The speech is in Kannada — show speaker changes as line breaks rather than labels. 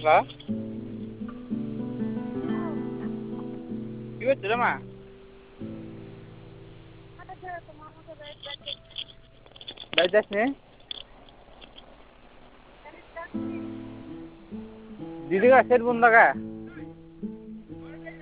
হ্যালো কি করছো রে মা বাড়ি যাসনি দিদি গা সেট বন্ধ গা